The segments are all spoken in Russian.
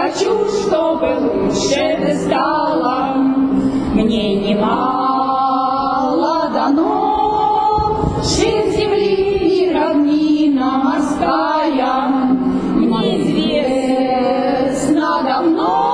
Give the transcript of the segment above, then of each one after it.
хочу, чтобы лучше ты стала. Мне немало дано, ширь земли и равнина морская. Мне известно давно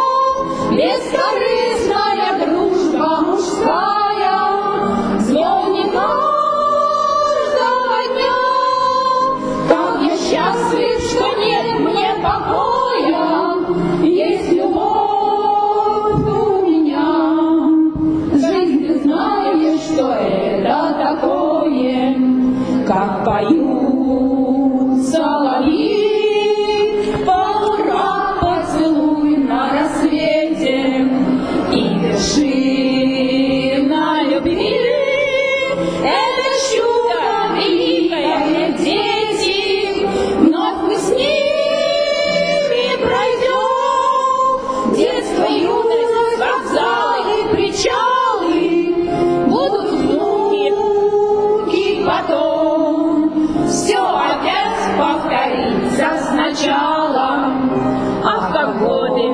бескорыстная дружба мужская. Звонит каждого дня, как я счастлив, что нет мне покоя. Есть любовь у меня. Жизнь, ты знаешь, что это такое, как поют соловьи. Полура поцелуй на рассвете и вершина любви. Это чудо великое, дети, вновь мы с ними пройдем. Детство, юность, вокзалы, причалы, будут внуки потом. Все опять повторится сначала. Ах, как годы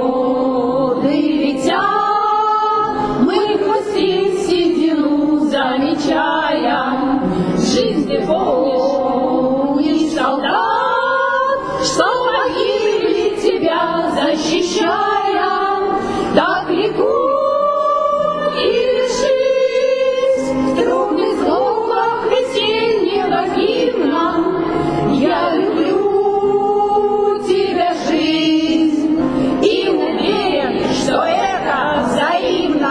летят, мы грустим седину замечая. Жизнь ты помнишь, солдат, что погибли тебя защищая. Так ликуй и лишись трудных звуков весеннего гимна. Я люблю тебя, жизнь, и уверен, что это взаимно.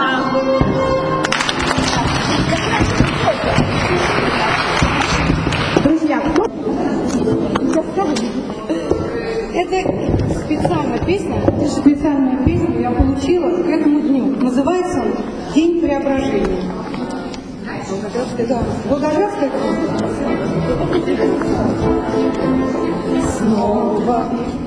Друзья, это специальная песня я получила к этому дню. Называется он «День преображения». Да, Волгоградская. Снова.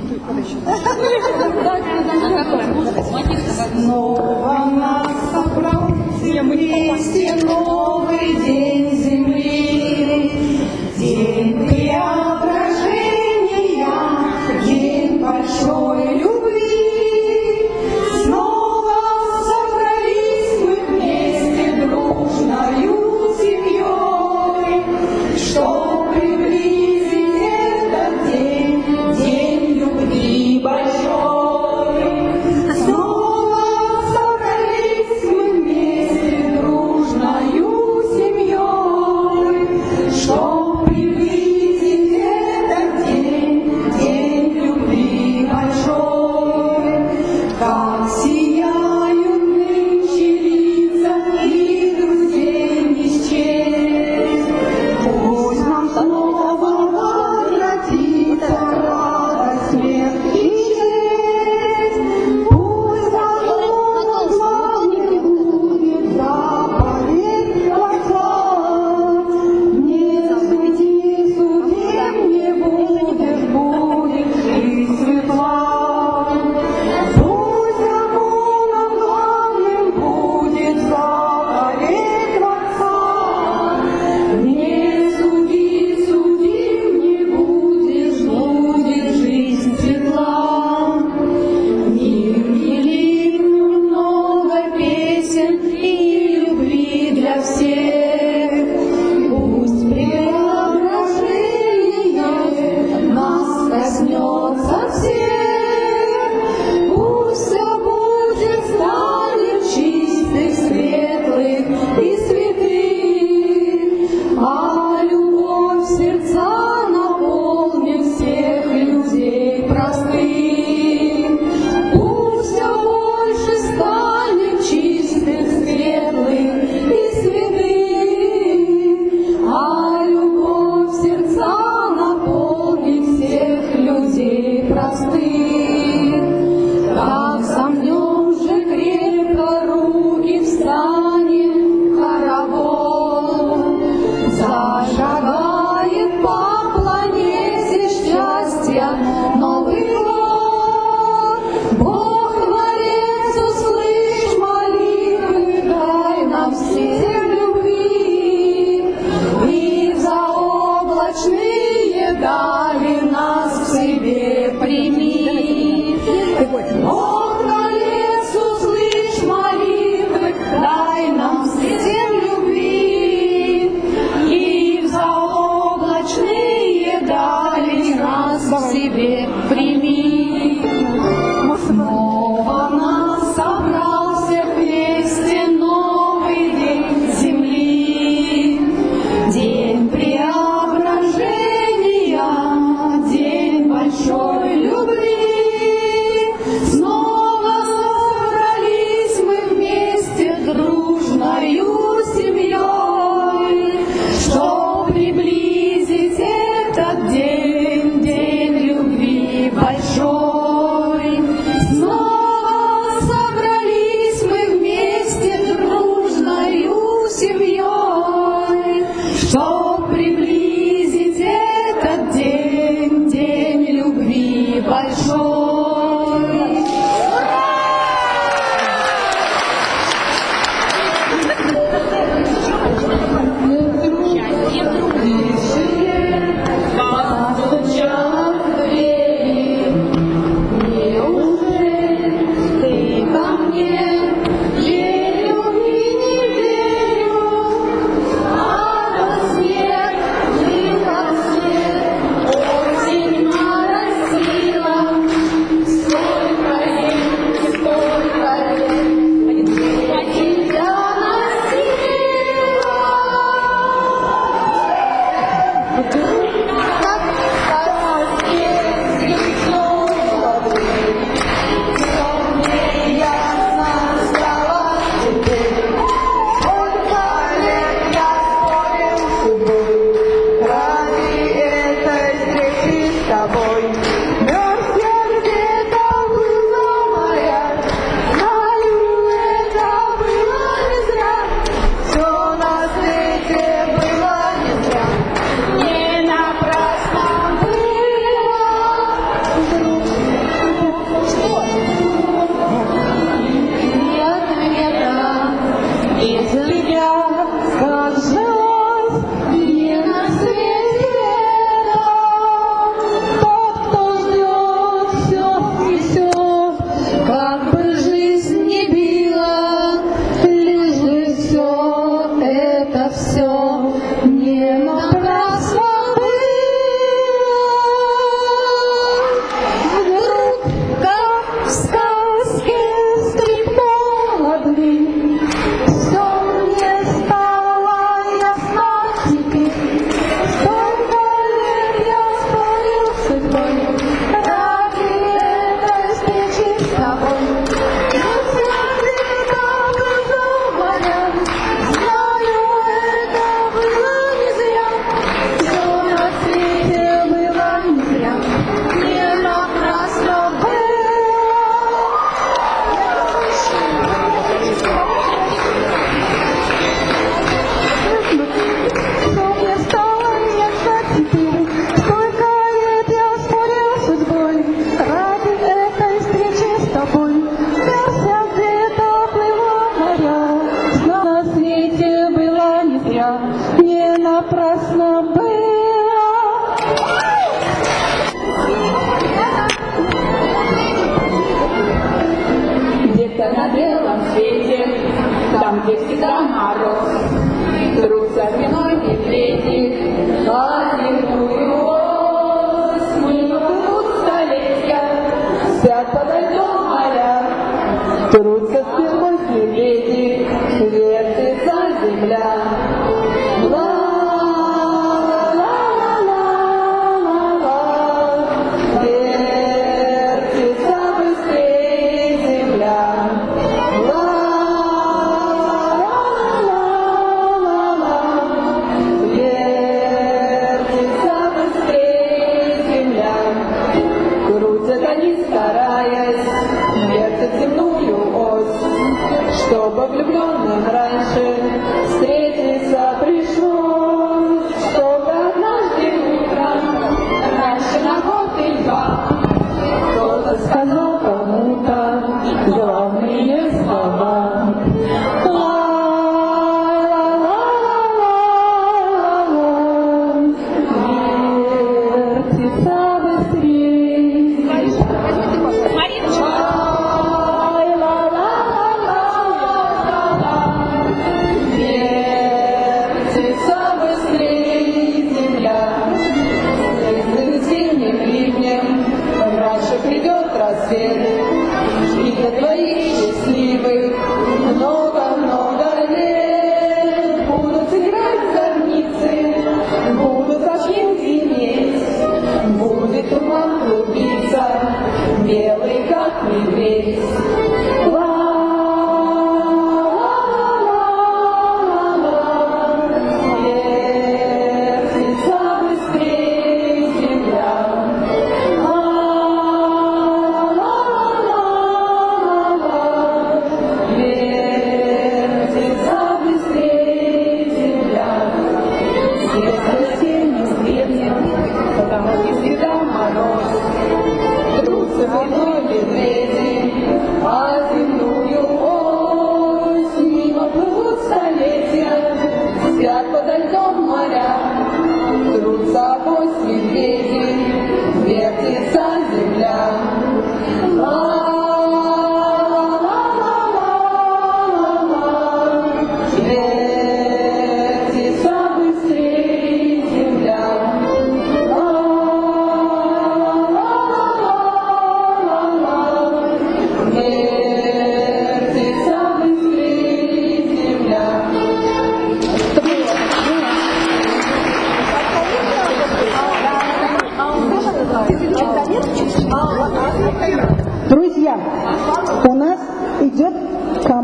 Снова нас собрал вместе новый день земли. День преображения, день большой любви. Снова собрались мы вместе дружною семьей, чтоб приблизить этот день, день любви большой. Снова собрались мы вместе дружною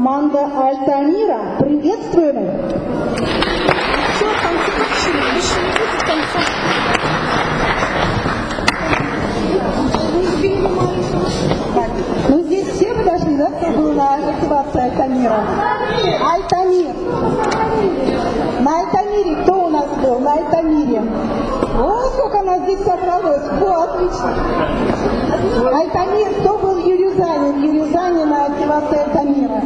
команда Альтамира. Приветствуем их! Ну здесь все подошли, да, кто был на активации Альтамира? Альтамир. На Альтамире кто у нас был? На Альтамире. О, сколько нас здесь собралось. О, отлично. Альтамир, кто был в Юрюзане? В Юрюзане на активации Альтамира.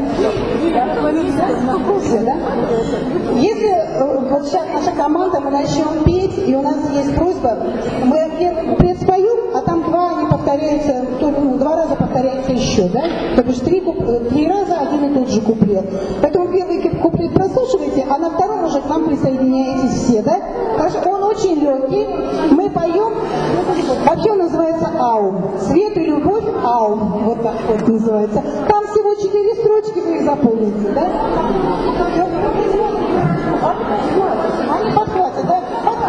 В курсе, да? Если вот сейчас наша команда, мы начнем петь, и у нас есть просьба, мы куплет споем, а там два не повторяются, два раза повторяется еще, да? То бишь три раза один и тот же куплет. Поэтому первый куплет прослушивайте, а на втором уже к нам присоединяетесь все, да? Потому что он очень легкий, мы поем, вообще он называется «Аум». Свет и любовь «Аум», вот так вот называется. Там всего 4 строчки, вы их запомните, да? Они подхватят, да?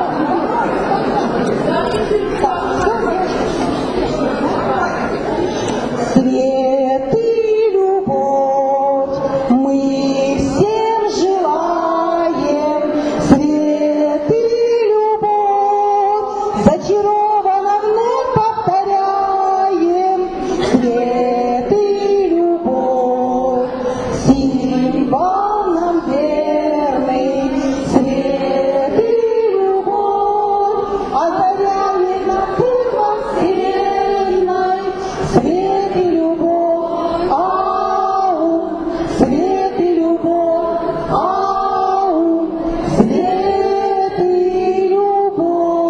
Свет и любовь мы всем желаем, свет и любовь зачарованно вновь повторяем, свет и любовь символ нам верный, свет и любовь озаряет нас во вселенной, свет и любовь, ау, свет и любовь, ау, свет и любовь.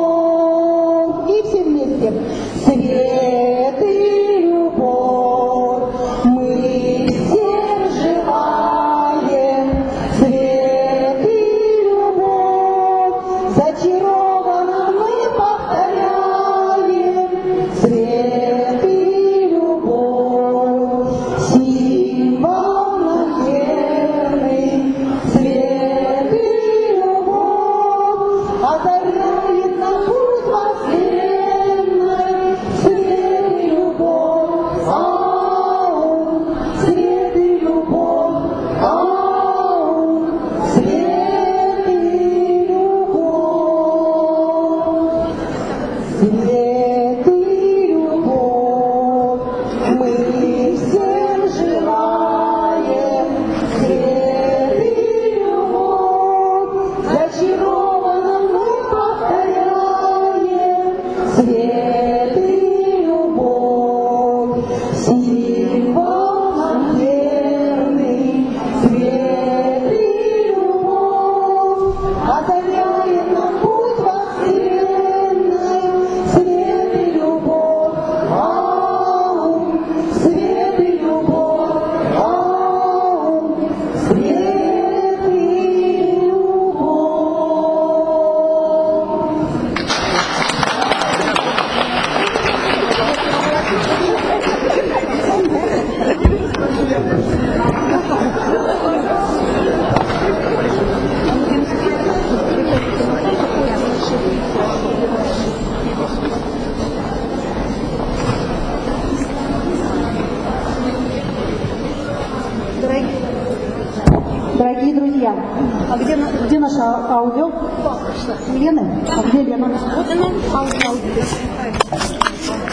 И все вместе. Свет и любовь мы всем желаем, свет и любовь зачарованно мы повторяем, свет и любовь символ нам верный, свет и любовь озаряет нам путь во вселенной, свет и любовь, ау, свет и любовь, ау, свет и любовь, свет и любовь мы всем желаем, свет и любовь зачарованно мы повторяем, свет и любовь символ нам верный, свет и любовь озаряет нам путь во вселенной, свет и любовь, ау, свет и любовь, ау, свет и любовь. Дорогие друзья, а где наша аудио? Лены? А где Лена? Вот она, аудио.